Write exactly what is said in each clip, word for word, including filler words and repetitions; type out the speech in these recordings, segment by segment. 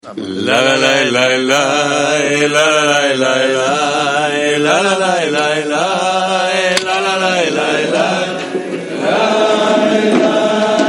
La la la la la la la la la la la la la la la la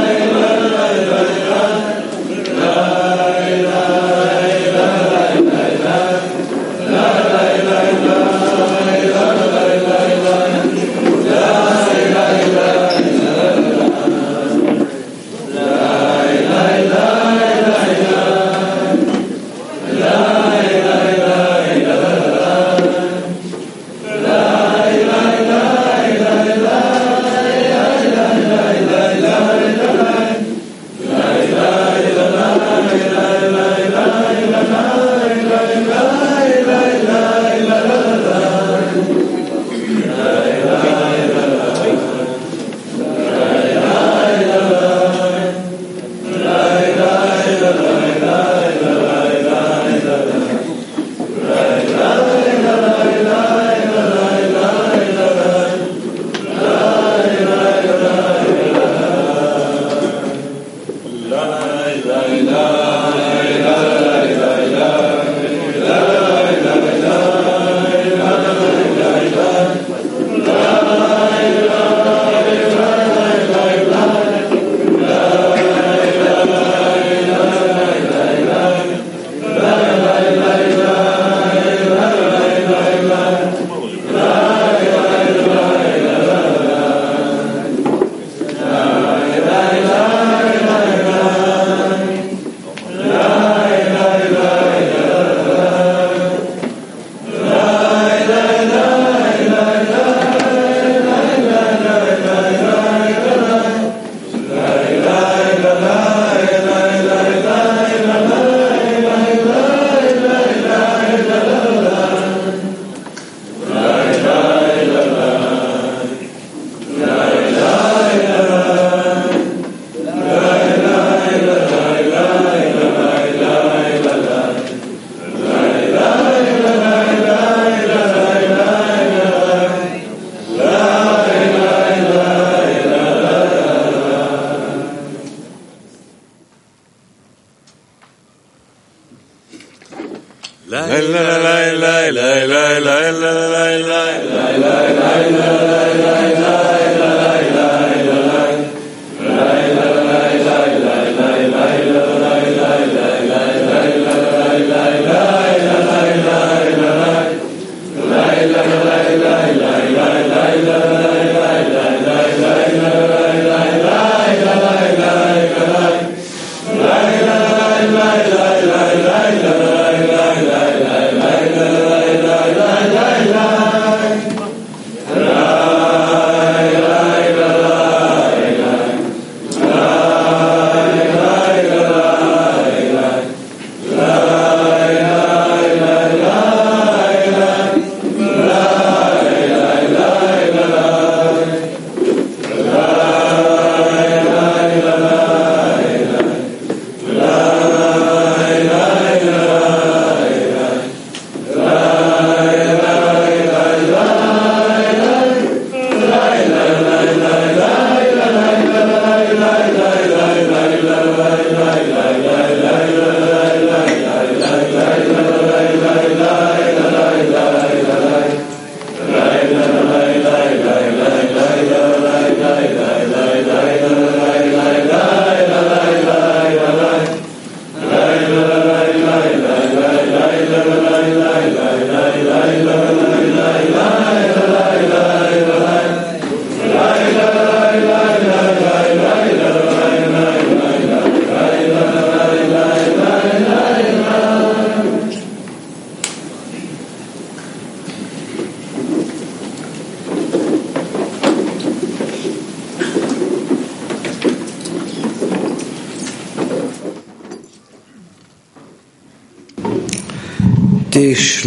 This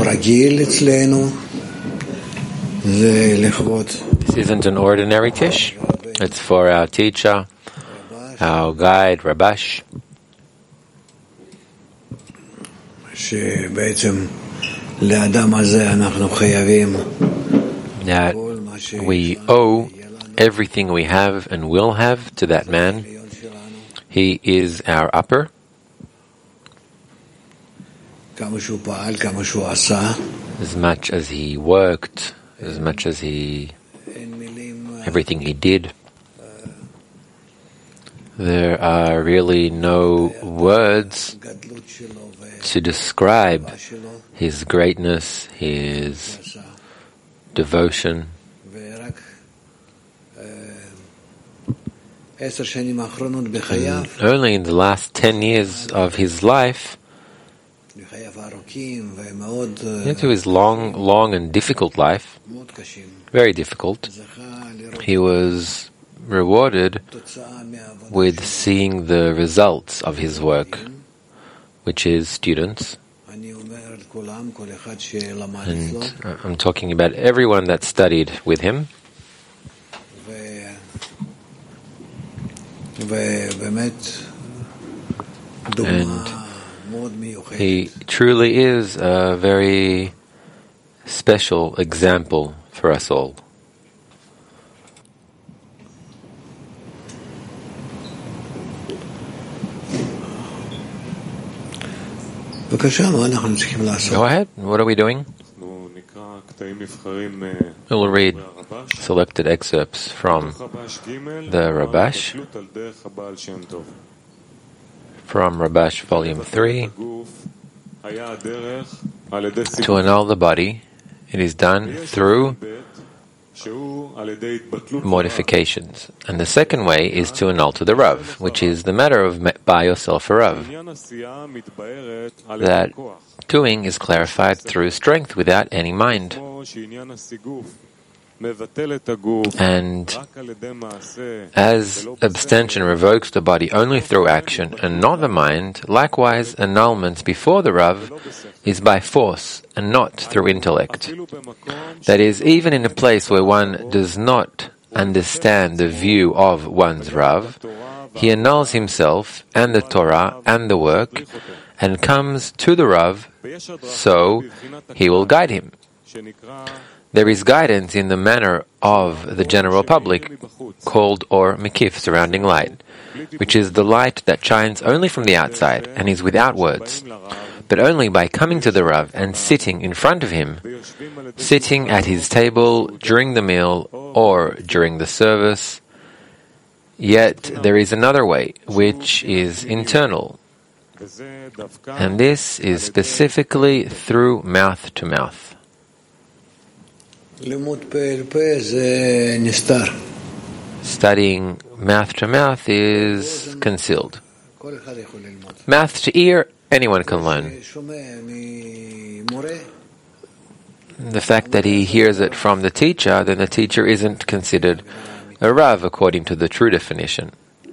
isn't an ordinary tish. It's for our teacher, our guide, Rabash. That we owe everything we have and will have to that man. He is our upper. as much as he worked, as much as he, everything he did. There are really no words to describe his greatness, his devotion. And only in the last ten years of his life, into his long, long and difficult life, very difficult, he was rewarded with seeing the results of his work, which is students. And I'm talking about everyone that studied with him. And he truly is a very special example for us all. Go ahead. What are we doing? We'll read selected excerpts from the Rabash, from Rabash Volume three. To annul the body, it is done through modifications. And the second way is to annul to the Rav, which is the matter of by yourself a Rav. That doing is clarified through strength without any mind. And as abstention revokes the body only through action and not the mind, likewise annulment before the Rav is by force and not through intellect. That is, even in a place where one does not understand the view of one's Rav, he annuls himself and the Torah and the work and comes to the Rav, so he will guide him. There is guidance in the manner of the general public, called or mikif, surrounding light, which is the light that shines only from the outside and is without words, but only by coming to the Rav and sitting in front of him, sitting at his table during the meal or during the service. Yet there is another way, which is internal, and this is specifically through mouth to mouth. Studying mouth to mouth is concealed. Mouth to ear, anyone can learn. The fact that he hears it from the teacher, then the teacher isn't considered a Rav according to the true definition.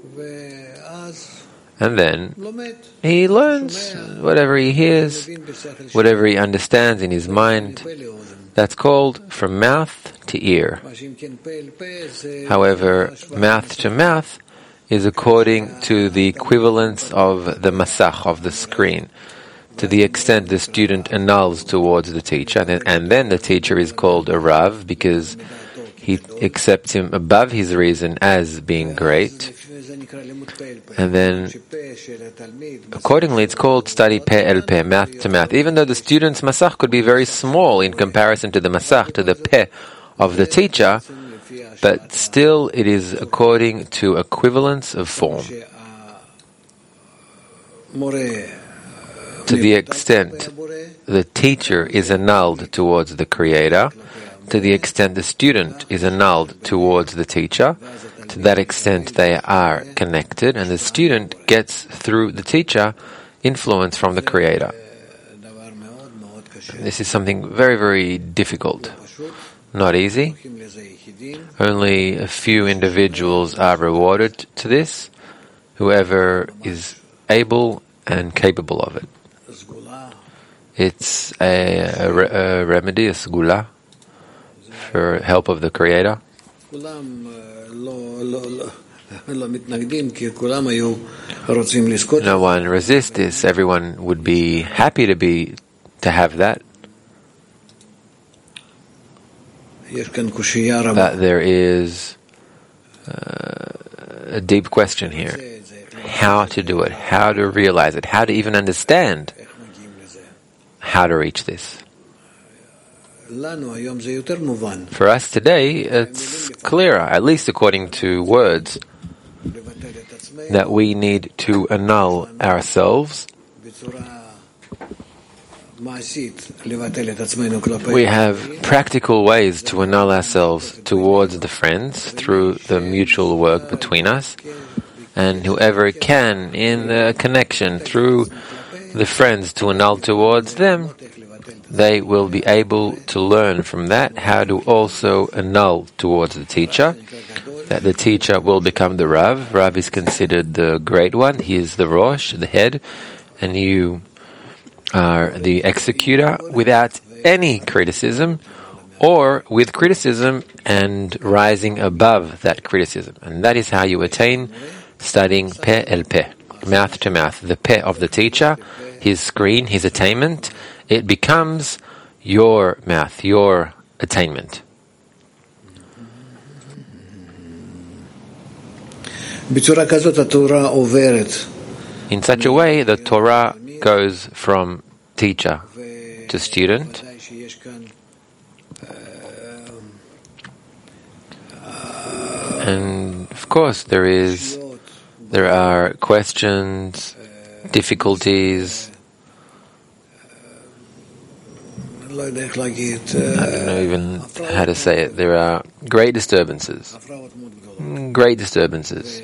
And then he learns whatever he hears, whatever he understands in his mind. That's called from mouth to ear. However, mouth to mouth is according to the equivalence of the masach, of the screen, to the extent the student annuls towards the teacher, and, and then the teacher is called a Rav because he accepts him above his reason as being great. And then, accordingly, it's called study peh el peh, mouth to mouth. Even though the student's masach could be very small in comparison to the masach, to the peh of the teacher, but still it is according to equivalence of form. To the extent the teacher is annulled towards the Creator, to the extent the student is annulled towards the teacher, to that extent they are connected, and the student gets through the teacher influence from the Creator. This is something very, very difficult. Not easy. Only a few individuals are rewarded to this, whoever is able and capable of it. It's a, a, a remedy, a segula, for help of the Creator. No one resists this. Everyone would be happy to be to have that. But there is uh, a deep question here. How to do it, how to realize it, how to even understand how to reach this. For us today, it's clearer, at least according to words, that we need to annul ourselves. We have practical ways to annul ourselves towards the friends through the mutual work between us, and whoever can in the connection through the friends to annul towards them, they will be able to learn from that how to also annul towards the teacher, that the teacher will become the Rav. Rav is considered the great one. He is the Rosh, the head, and you are the executor without any criticism, or with criticism and rising above that criticism. And that is how you attain studying Peh el Peh, mouth to mouth. The Peh of the teacher, his screen, his attainment, it becomes your mouth, your attainment. In such a way, the Torah goes from teacher to student. And of course, there is, there are questions, difficulties. I don't know even how to say it. There are great disturbances. Great disturbances.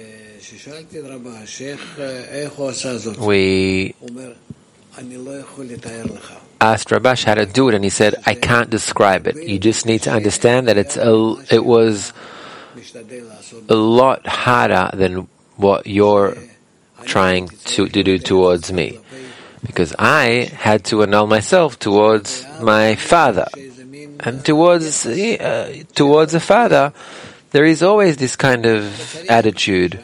We asked Rabash how to do it, and he said, I can't describe it. You just need to understand that it's a, it was a lot harder than what you're trying to, to do towards me. Because I had to annul myself towards my father. And towards uh, towards a father, there is always this kind of attitude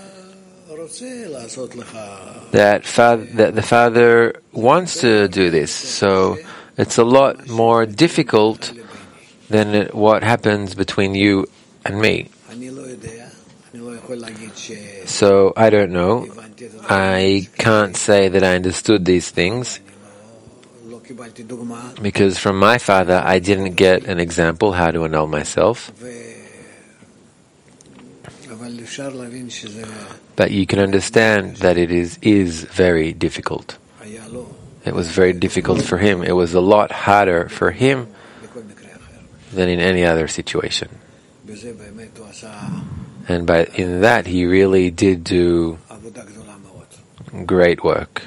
that, father, that the father wants to do this. So it's a lot more difficult than it, what happens between you and me. So I don't know. I can't say that I understood these things, because from my father I didn't get an example how to annul myself. But you can understand that it is, is very difficult. It was very difficult for him. It was a lot harder for him than in any other situation. And by in that he really did do great work.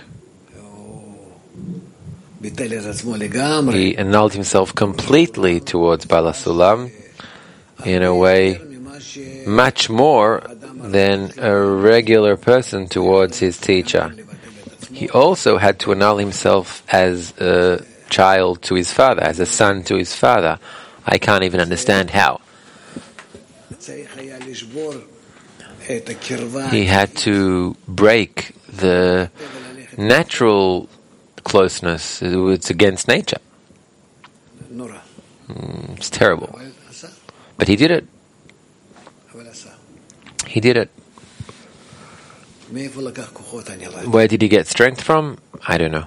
He annulled himself completely towards Bala Sulam in a way much more than a regular person towards his teacher. He also had to annul himself as a child to his father, as a son to his father. I can't even understand how. He had to break the natural closeness. It's against nature. It's terrible. But he did it. He did it. Where did he get strength from? I don't know.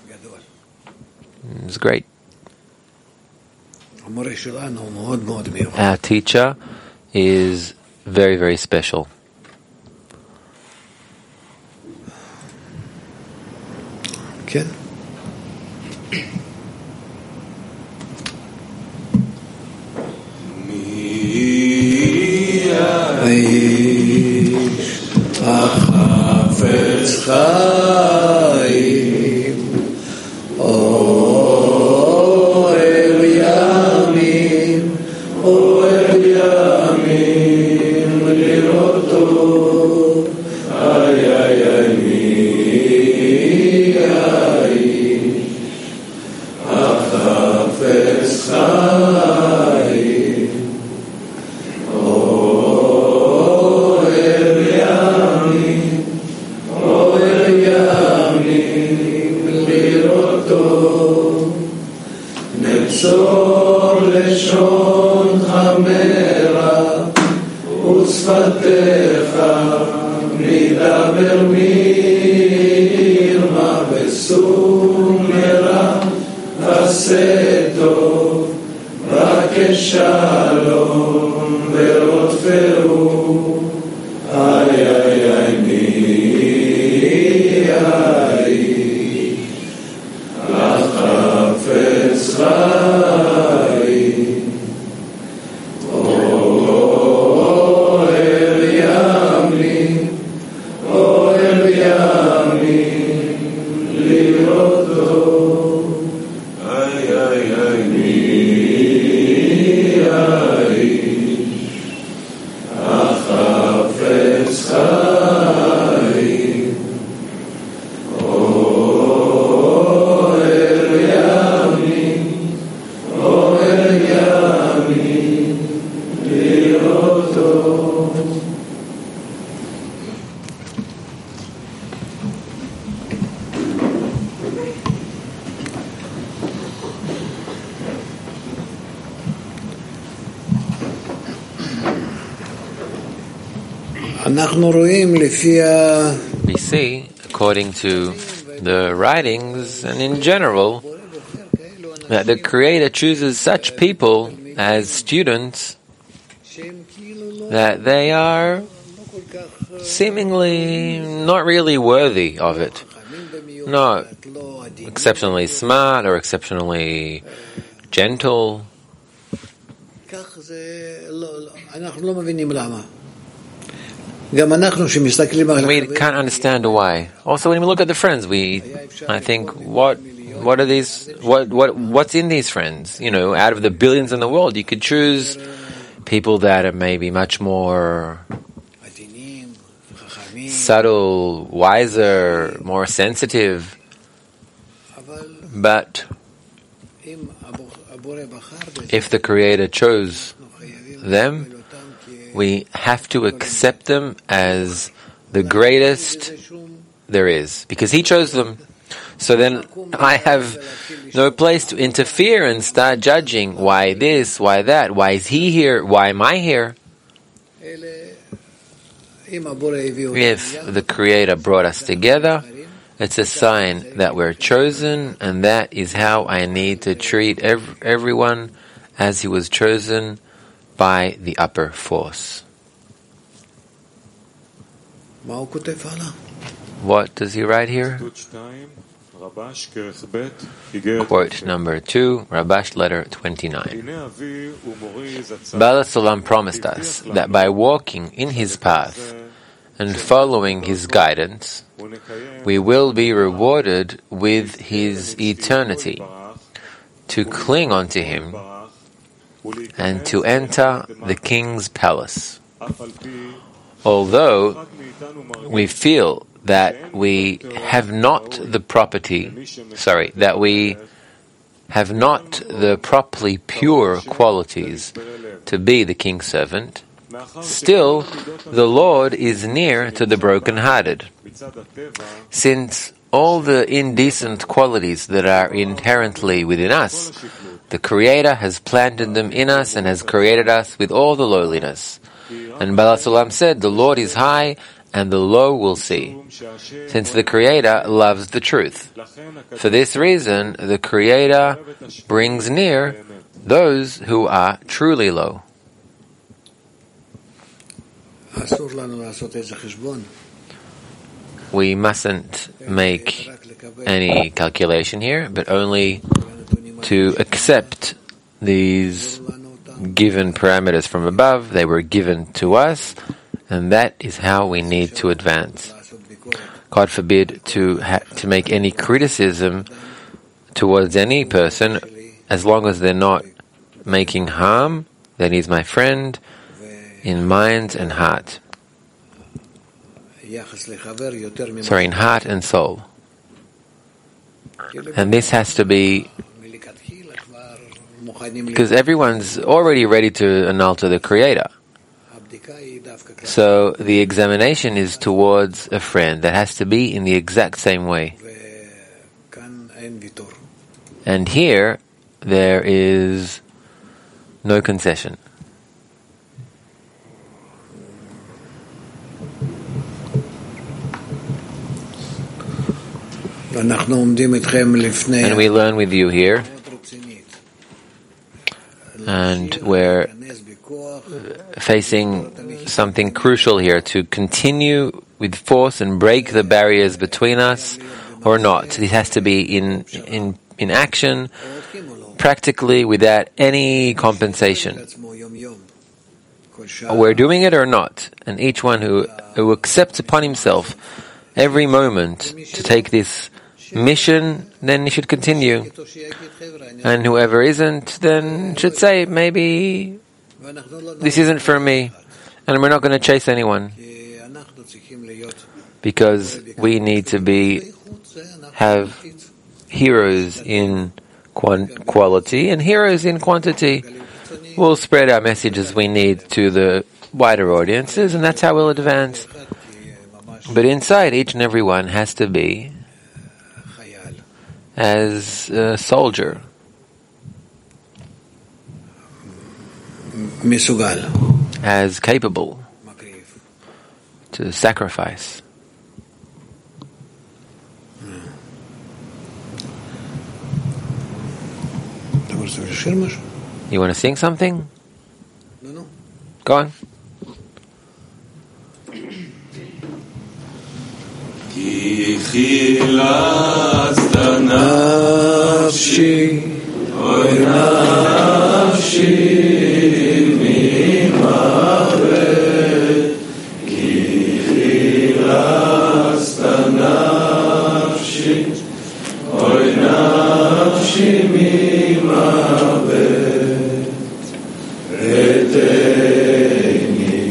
It was great. Our teacher is very, very special. Okay. שלום ורודפהו, איי איי איי מי איי, החפץ חיים, אוהל ימים, אוהל ימים, לראותו, איי איי איי מי איי, החפץ חיים, אוהל ימים, אוהל ימים, לראותו. אנחנו רואים לפי ה... We see, according to the writings and in general, that the Creator chooses such people as students that they are seemingly not really worthy of it, not exceptionally smart or exceptionally gentle. כך זה... אנחנו לא מבינים למה. גם אנחנו שמסתכלים על... We can't understand why. Also, when we look at the friends, we, I think, what, what are these, what, what, what's in these friends? You know, out of the billions in the world, you could choose people that are maybe much more subtle, wiser, more sensitive. But if the Creator chose them, we have to accept them as the greatest there is, because He chose them. So then I have no place to interfere and start judging why this, why that, why is he here, why am I here? If the Creator brought us together, it's a sign that we're chosen, and that is how I need to treat ev- everyone as he was chosen by the upper force. What does he write here? Quote number two, Rabash letter twenty-nine. Ba'al HaSulam promised us that by walking in his path and following his guidance, we will be rewarded with his eternity, to cling onto him and to enter the king's palace. Although we feel that we have not the property, sorry, that we have not the properly pure qualities to be the king's servant, still the Lord is near to the broken-hearted. Since all the indecent qualities that are inherently within us, the Creator has planted them in us and has created us with all the lowliness. And Ba'al HaSulam said, the Lord is high and the low will see, since the Creator loves the truth. For this reason, the Creator brings near those who are truly low. We mustn't make any calculation here, but only to accept these given parameters from above. They were given to us, and that is how we need to advance. God forbid to ha- to make any criticism towards any person, as long as they're not making harm, then he's my friend in mind and heart. Sorry, in heart and soul. And this has to be because everyone's already ready to annul to the Creator. So the examination is towards a friend that has to be in the exact same way. And here, there is no concession. And we learn with you here And we're facing something crucial here, to continue with force and break the barriers between us or not. It has to be in in in action, practically, without any compensation. We're doing it or not, and each one who, who accepts upon himself every moment to take this mission, then he should continue. And whoever isn't, then should say, maybe this isn't for me, and we're not going to chase anyone, because we need to be have heroes in quality and heroes in quantity. We'll spread our message as we need to the wider audiences, and that's how we'll advance. But inside, each and every one has to be as a soldier, as capable to sacrifice. You want to sing something? No, no. Go on. כי חילצת נפשי, אוי נפשי ממוות, כי חילצת נפשי, אוי נפשי ממוות, אתני,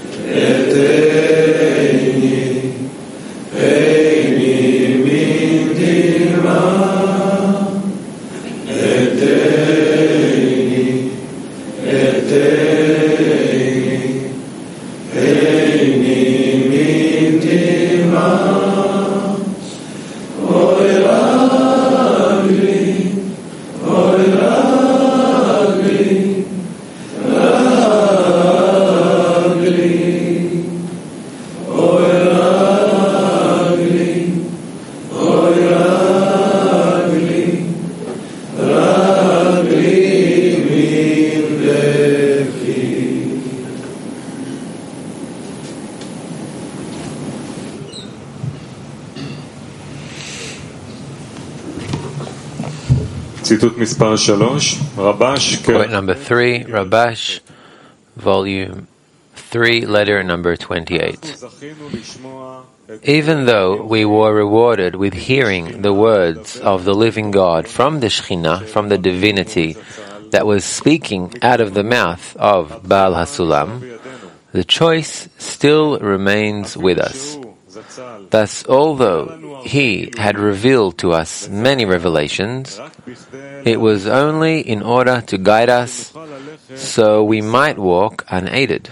אתני, אתני מדמעה, אתני, אתני, אתני מדמעה, אוי רגלי, אוי רגלי, רגלי, אוי רגלי, אוי רגלי, רגלי מבכי. ציטוט מספר שלוש, רבש. Quote number three, Rabash, volume three, letter number twenty-eight. Even though we were rewarded with hearing the words of the living God from the Shekhinah, from the divinity that was speaking out of the mouth of Baal HaSulam, the choice still remains with us. Thus, although he had revealed to us many revelations, it was only in order to guide us so we might walk unaided.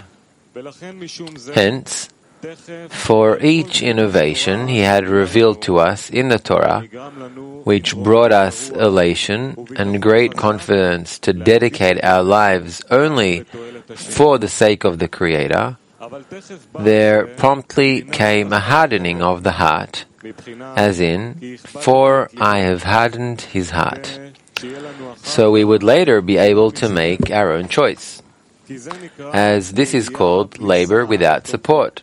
Hence, for each innovation he had revealed to us in the Torah, which brought us elation and great confidence to dedicate our lives only for the sake of the Creator, there promptly came a hardening of the heart, as in, for I have hardened his heart, so we would later be able to make our own choice, as this is called labor without support.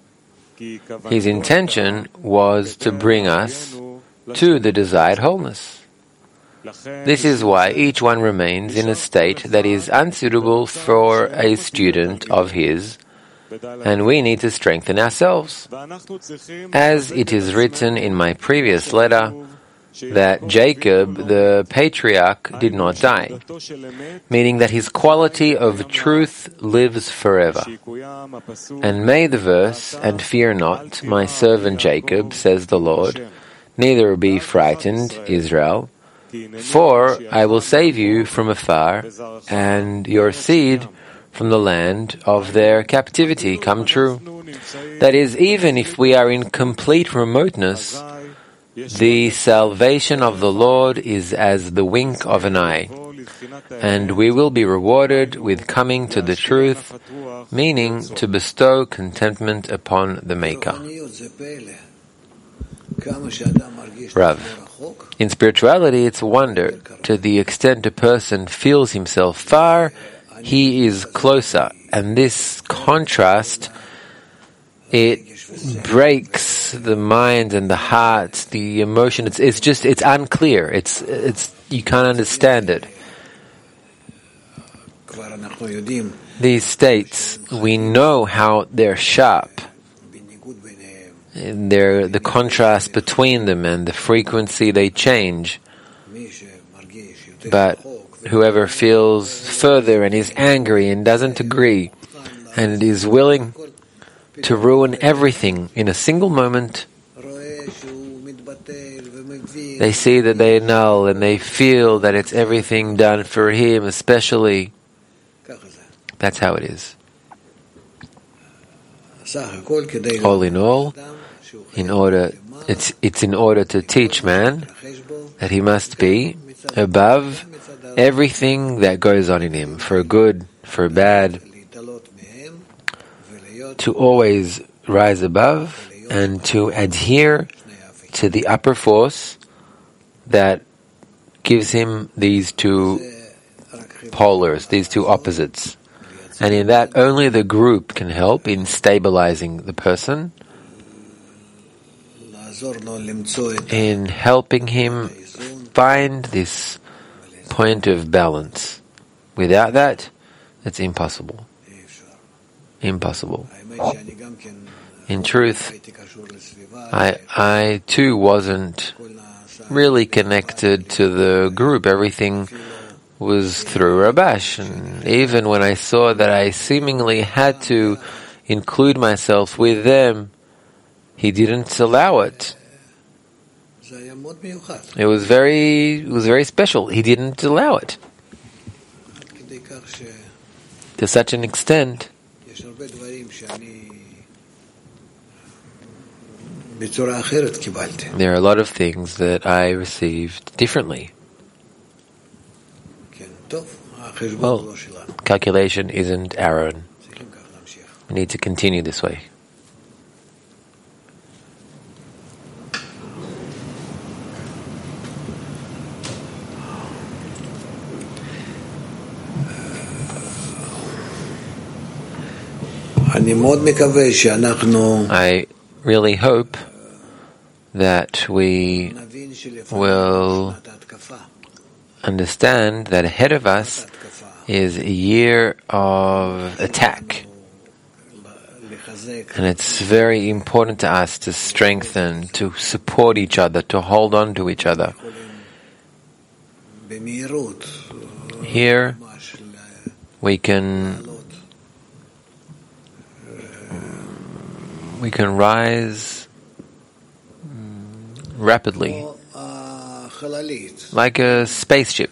His intention was to bring us to the desired wholeness. This is why each one remains in a state that is unsuitable for a student of his, and we need to strengthen ourselves. As it is written in my previous letter, that Jacob, the patriarch, did not die, meaning that his quality of truth lives forever. And may the verse, "And fear not, my servant Jacob, says the Lord, neither be frightened, Israel, for I will save you from afar, and your seed from the land of their captivity," come true. That is, even if we are in complete remoteness, the salvation of the Lord is as the wink of an eye, and we will be rewarded with coming to the truth, meaning to bestow contentment upon the Maker. Rav. In spirituality, it's wonder. To the extent a person feels himself far, he is closer. And this contrast, it breaks the mind and the heart, the emotion. It's, it's just, it's unclear. It's, it's, you can't understand it. These states, we know how they're sharp. They're the contrast between them and the frequency they change. But whoever feels further and is angry and doesn't agree and is willing to ruin everything in a single moment, they see that they annul and they feel that it's everything done for him especially. That's how it is. All in all, in order, it's, it's in order to teach man that he must be above everything that goes on in him, for good, for bad, to always rise above and to adhere to the upper force that gives him these two polars, these two opposites. And in that, only the group can help in stabilizing the person, in helping him find this point of balance. Without that, it's impossible. Impossible. In truth, I, I too wasn't really connected to the group. Everything was through Rabash, and even when I saw that I seemingly had to include myself with them, he didn't allow it. It was very, it was very special. He didn't allow it. To such an extent, there are a lot of things that I received differently. Well, calculation isn't our own. We need to continue this way. I really hope that we will understand that ahead of us is a year of attack. And it's very important to us to strengthen, to support each other, to hold on to each other. Here we can we can rise rapidly, like a spaceship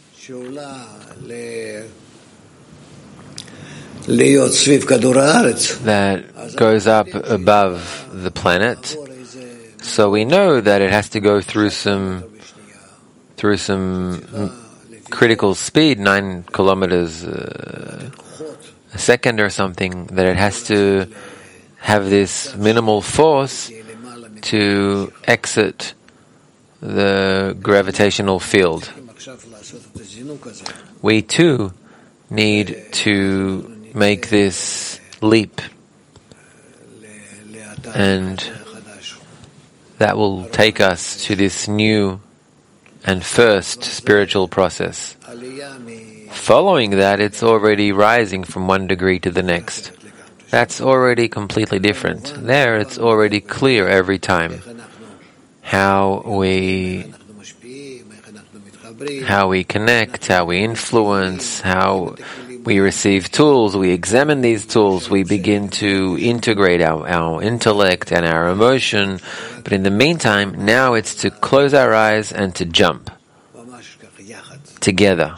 that goes up above the planet. So we know that it has to go through some through some critical speed, nine kilometers uh, a second or something, that it has to have this minimal force to exit the gravitational field. We too need to make this leap, and that will take us to this new and first spiritual process. Following that, it's already rising from one degree to the next. That's already completely different. There, it's already clear every time how we how we connect, how we influence, how we receive tools, we examine these tools, we begin to integrate our, our intellect and our emotion. But in the meantime, now it's to close our eyes and to jump together.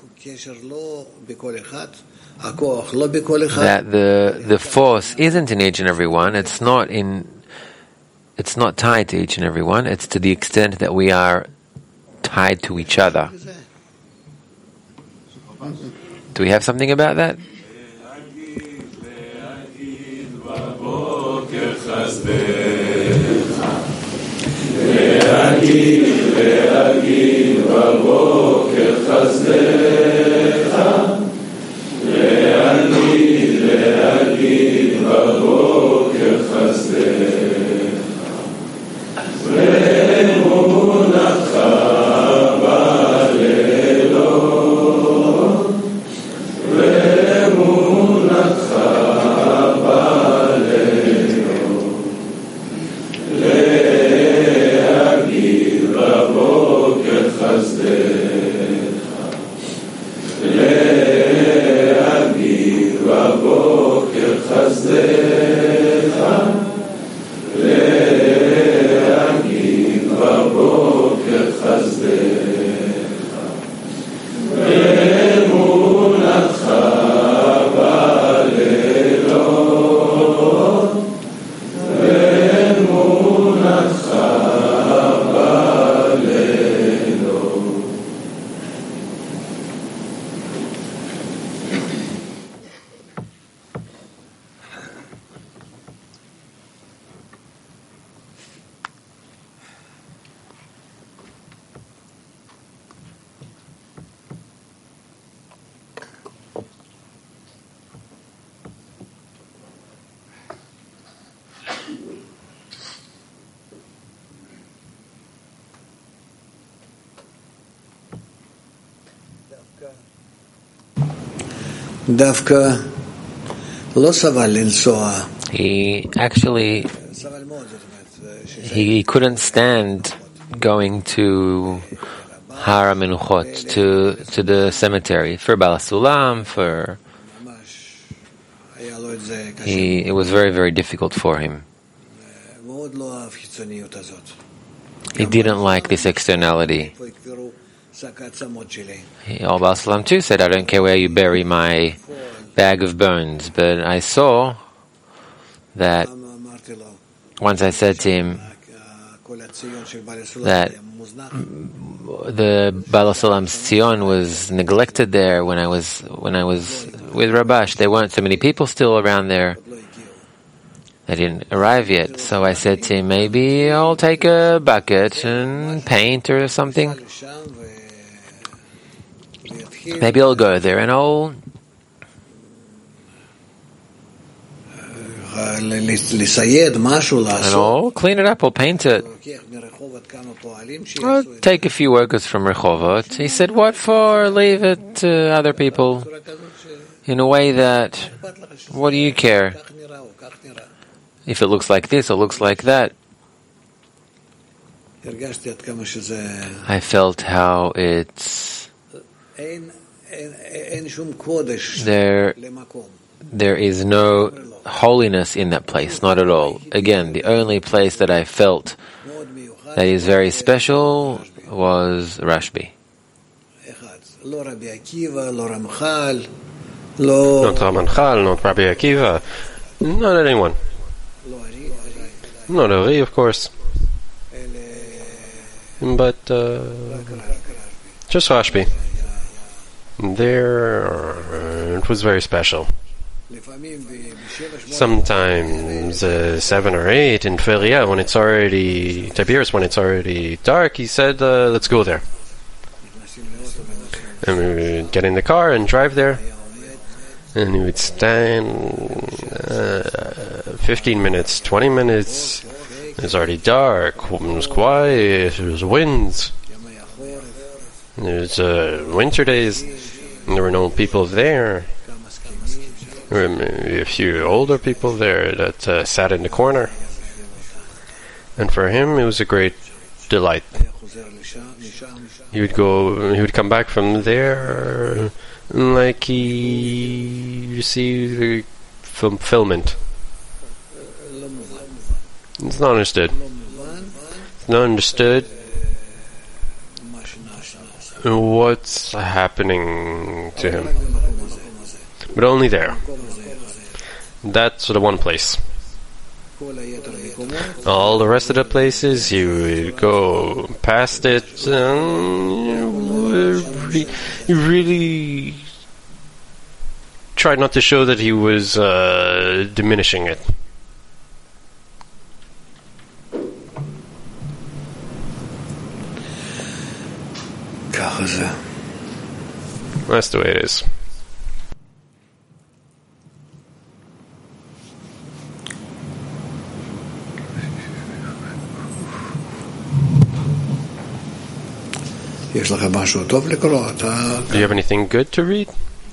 That the the force isn't in each and every one. It's not in. It's not tied to each and every one. It's to the extent that we are tied to each other. Do we have something about that? דווקא לא סבל לנסוע. He actually he couldn't stand going to Har HaMenuchot, to to the cemetery for Baal HaSulam, for he it was very very difficult for him. He didn't like this externality. He, Al Baal HaSulam too said, I don't care where you bury my bag of bones, but I saw that once I said to him that the Baal HaSulam's Tzion was neglected there when I was when I was with Rabash. There weren't so many people still around there. They didn't arrive yet. So I said to him, maybe I'll take a bucket and paint or something. Maybe I'll go there and I'll and I'll clean it up, I'll paint it. I'll take a few workers from Rehovot. He said, what for? Leave it to other people. In a way that, what do you care? If it looks like this or looks like that. I felt how it's there, there is no holiness in that place, not at all. Again, the only place that I felt that is very special was Rashbi. Not Ramchal, not Rabbi Akiva, not anyone. Not Ari, of course. But uh, just Rashbi. There, uh, it was very special. Sometimes uh, seven or eight in Feria, when it's already Tiberias, when it's already dark, he said, uh, "Let's go there." And we would get in the car and drive there, and we would stand uh, fifteen minutes, twenty minutes. It was already dark. It was quiet. There was winds. There was uh, winter days. And there were no people there. There were a few older people there that uh, sat in the corner. And for him, it was a great delight. He would go. He would come back from there like he received fulfillment. It's not understood. It's not understood what's happening to him. But only there. That's the one place. All the rest of the places, you would go past it, and you really tried not to show that he was uh, diminishing it. That's the way it is. Do you have anything good to read?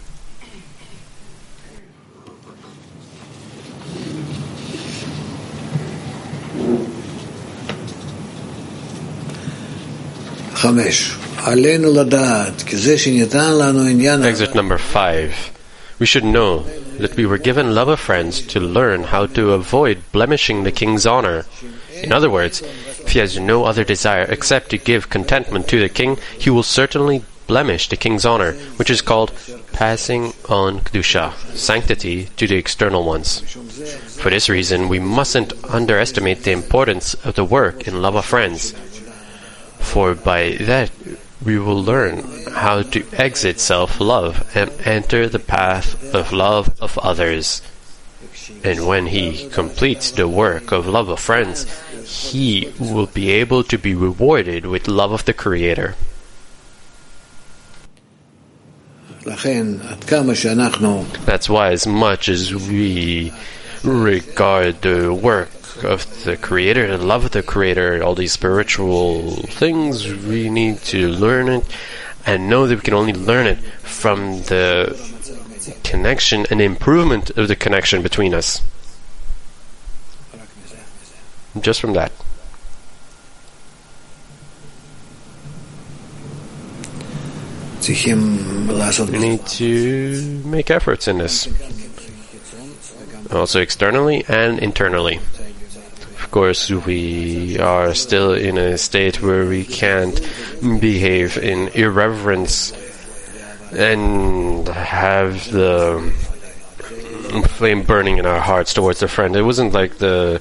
Excerpt number five. We should know that we were given love of friends to learn how to avoid blemishing the king's honor. In other words, if he has no other desire except to give contentment to the king, he will certainly blemish the king's honor, which is called passing on kedusha, sanctity, to the external ones. For this reason, we mustn't underestimate the importance of the work in love of friends, for by that we will learn how to exit self-love and enter the path of love of others. And when he completes the work of love of friends, he will be able to be rewarded with love of the Creator. That's why, as much as we regard the work of the Creator, the love of the Creator, all these spiritual things, we need to learn it and know that we can only learn it from the connection and improvement of the connection between us. Just from that. We need to make efforts in this, also externally and internally. Of course, we are still in a state where we can't behave in irreverence and have the flame burning in our hearts towards a friend. It wasn't like the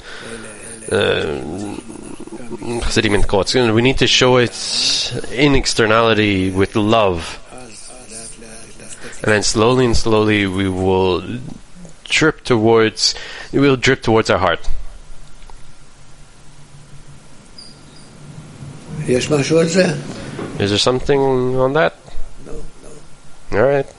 Chassidim in Kotz. We need to show it in externality with love. And then slowly and slowly we will drip towards, we will drip towards our heart. Is there something on that? No, no. All right.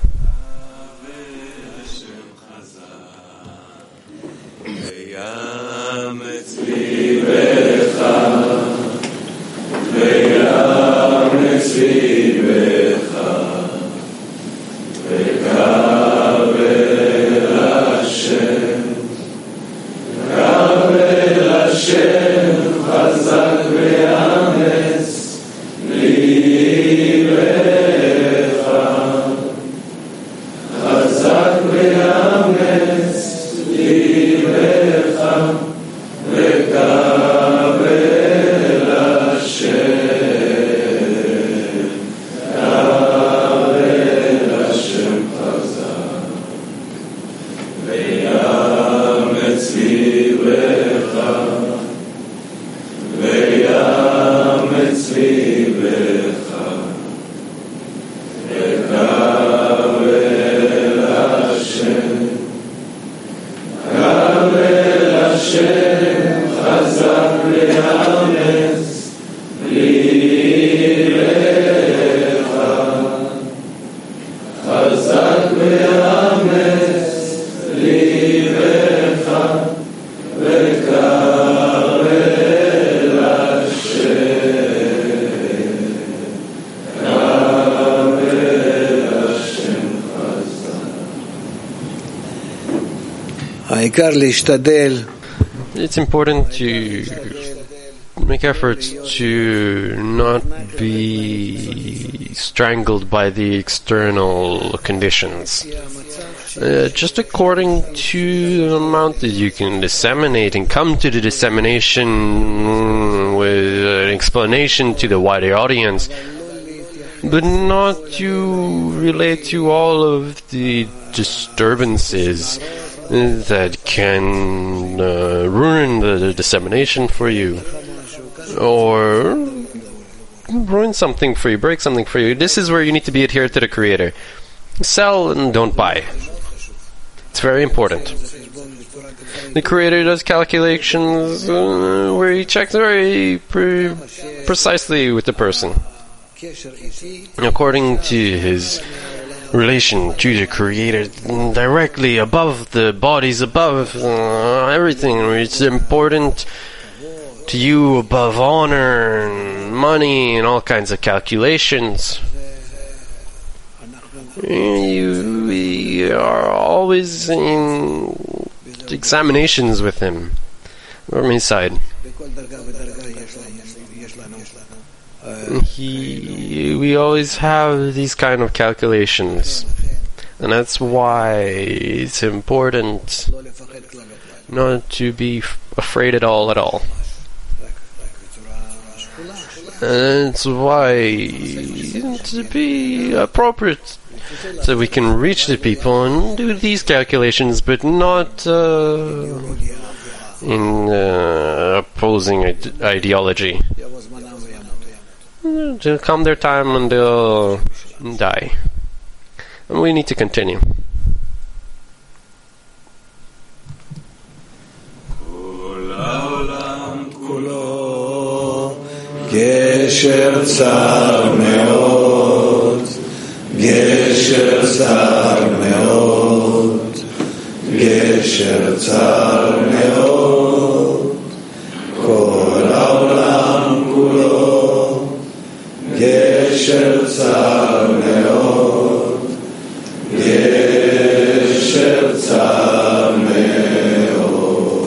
It's important to make efforts to not be strangled by the external conditions. Uh, just according to the amount that you can disseminate and come to the dissemination with an explanation to the wider audience, but not to relate to all of the disturbances that can uh, ruin the, the dissemination for you, or ruin something for you, break something for you. This is where you need to be adhered to the Creator. Sell and don't buy. It's very important. The Creator does calculations uh, where he checks very pre- precisely with the person. according to his relation to the Creator, directly above the bodies, above uh, everything. It's important to you above honor and money and all kinds of calculations. You, we are always in examinations with him from his side. He, we always have these kind of calculations, and that's why it's important not to be f- afraid at all at all. And it's why to be appropriate, so we can reach the people and do these calculations, but not uh, in uh, opposing ide- ideology. There'll come their time and they'll die. And we need to continue. גשר צר מאוד, גשר צר מאוד, גשר צר מאוד, כל העולם כולו, גשר צר מאוד, גשר צר מאוד,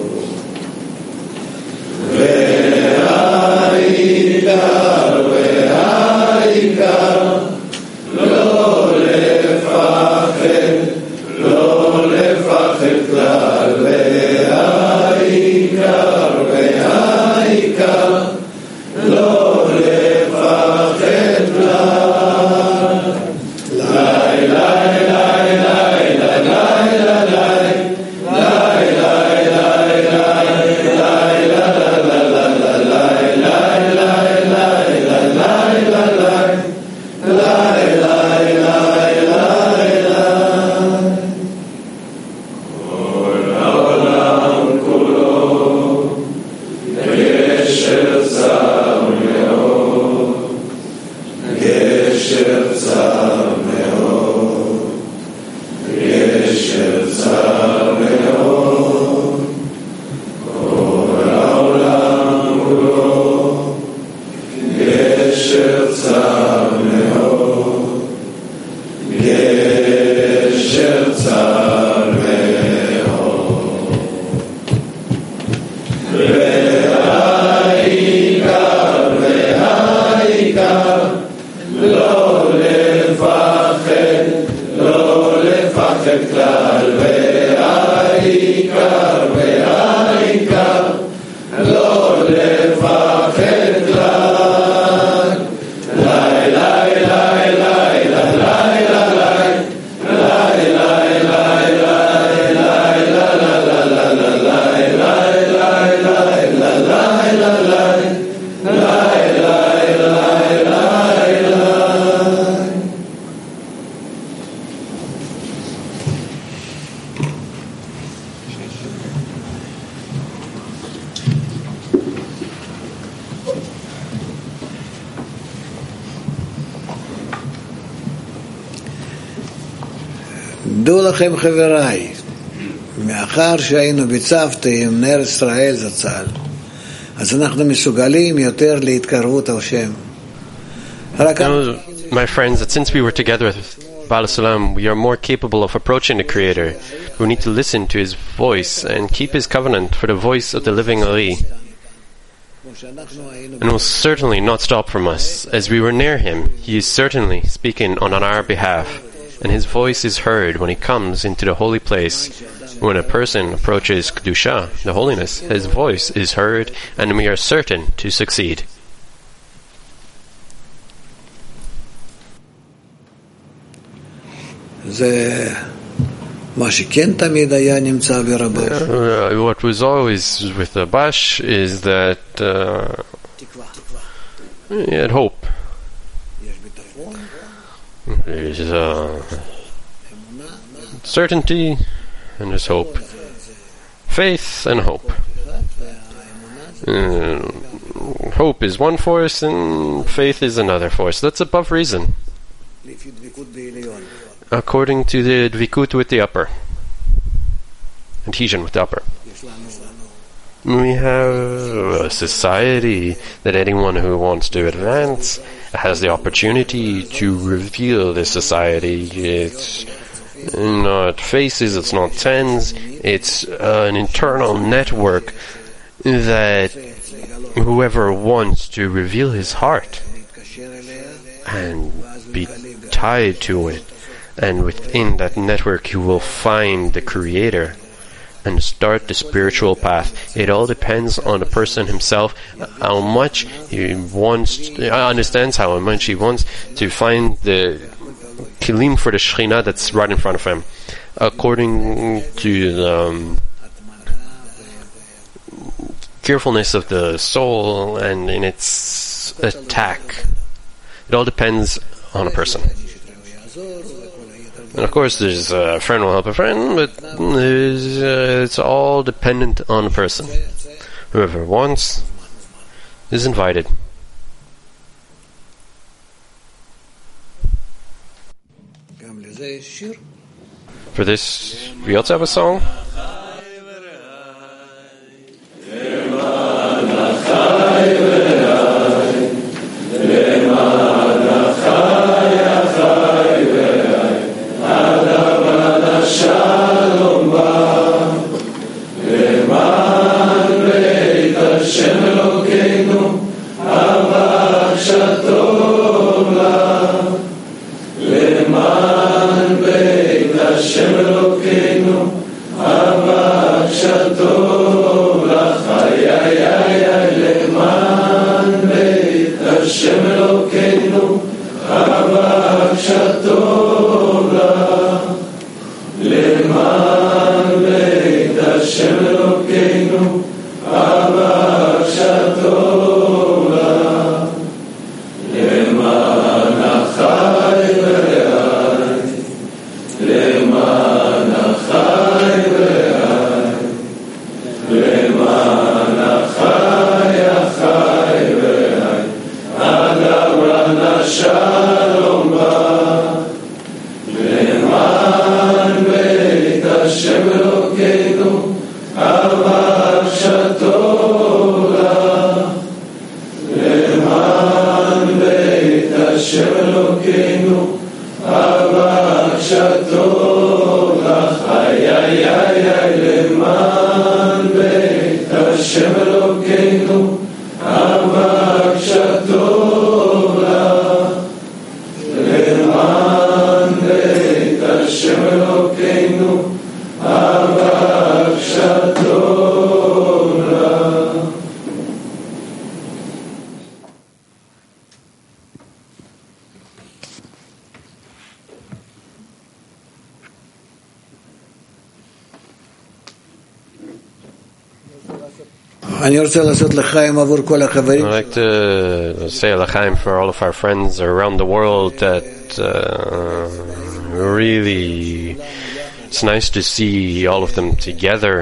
והעיקר והעיקר לא לפחד, לא לפחד כלל, והעיקר והעיקר לא לפחד כלל. לי לי לי לי דעו לכם חבריי, מאחר שהיינו בצוותא עם נר ישראל זצ"ל, אז אנחנו מסוגלים יותר להתקרבות השם. Now, my friends, that since we were together with Baal Sulam, we are more capable of approaching the Creator. We need to listen to His voice and keep His covenant for the voice of the living Ali. And will certainly not stop from us. As we were near Him, He is certainly speaking on our behalf. And His voice is heard when He comes into the holy place. When a person approaches Kedusha, the holiness, His voice is heard, and we are certain to succeed. זה מה שכן תמיד היה נמצא ברבש. What was always with the Bash is that uh, he had hope. There's uh, certainty and there's hope. Faith and hope. Uh, hope is one force and faith is another force. That's above reason. According to the dvikut with the upper. Adhesion with the upper. We have a society that anyone who wants to advance has the opportunity to reveal this society. It's not faces, it's not tens, it's uh, an internal network that whoever wants to reveal his heart and be tied to it, and within that network you will find the Creator and start the spiritual path. It all depends on the person himself, how much he wants, understands how much he wants to find the kilim for the Shekhinah that's right in front of him. According to the um, carefulness of the soul and in its attack. It all depends on a person. And of course, there's a friend will help a friend, but there's, uh, it's all dependent on a person. Whoever wants is invited. For this, we also have a song. I'd like to say l'chaim for all of our friends around the world that uh, really, it's nice to see all of them together.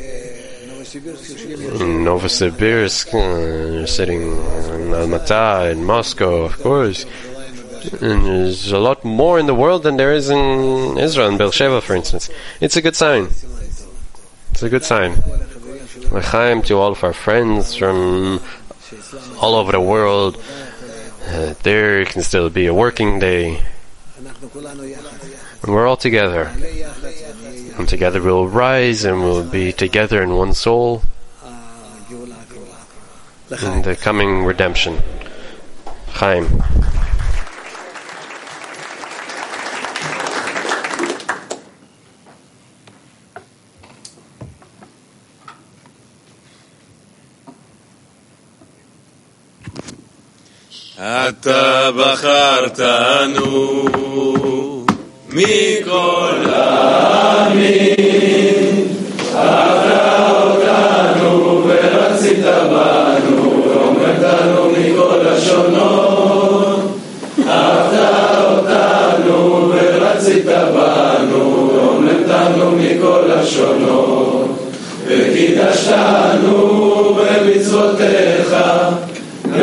In Novosibirsk, uh, sitting in Almaty, in Moscow, of course. And there's a lot more in the world than there is in Israel, in Beersheba, for instance. It's a good sign. It's a good sign. L'chaim to all of our friends from all over the world. Uh, there can still be a working day. And we're all together. And together we'll rise and we'll be together in one soul in the coming redemption. Chaim. אתה בחרתנו מכל העמים, אתה אותנו ורצית בנו, אומרתנו מכל השונות. אתה אותנו ורצית בנו, אומרתנו מכל השונות. וקידשתנו במצוותיך,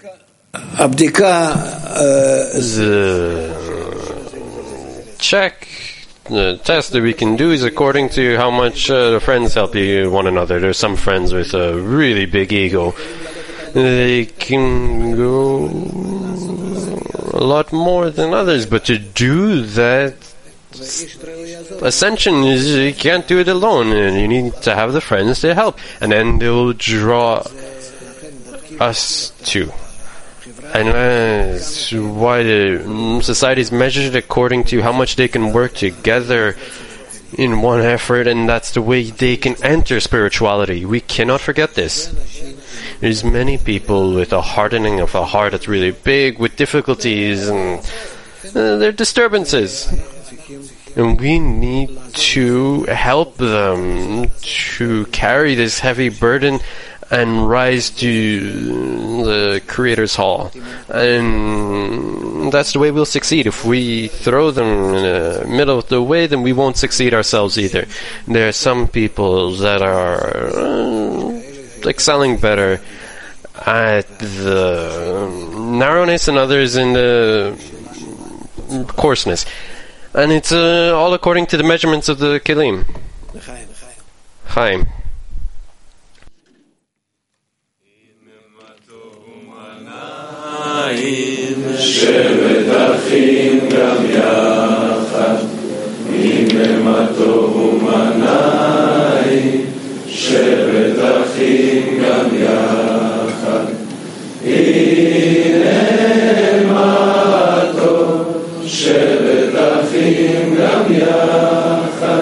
הבדיקה, The check, the test that we can do is according to how much uh, the friends help you one another. There's some friends with a really big ego. They can go a lot more than others, but to do that, ascension is you can't do it alone, and you need to have the friends to help, and then they will draw us too. And that's why the society is measured according to how much they can work together in one effort, and that's the way they can enter spirituality. We cannot forget this. There's many people with a hardening of a heart that's really big, with difficulties, and uh, there are disturbances. And we need to help them to carry this heavy burden and rise to the Creator's Hall. And that's the way we'll succeed. If we throw them in the middle of the way, then we won't succeed ourselves either. There are some people that are uh, excelling better at the narrowness and others in the coarseness. And it's uh, all according to the measurements of the Kelim. Chaim. שבת אחים גם יחד, אם במתו ומנעים, שבת אחים גם יחד, הנה מתו, שבת אחים גם יחד,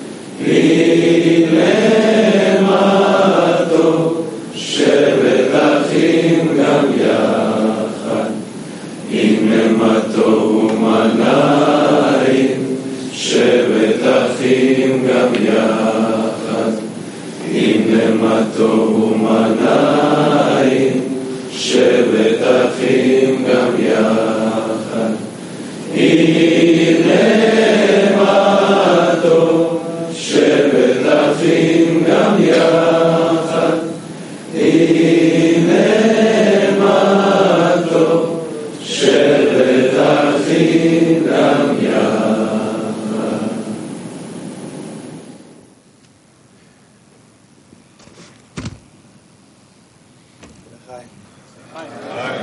הנה מתו, שבת אחים גם יחד, הנה מתו ומנעים, שבת אחים גם יחד, הנה מתו ומנעים, שבת אחים גם יחד, הנה מתו, שבת אחים גם יחד, הנה מתו, שבת אחים גם יחד. Hi.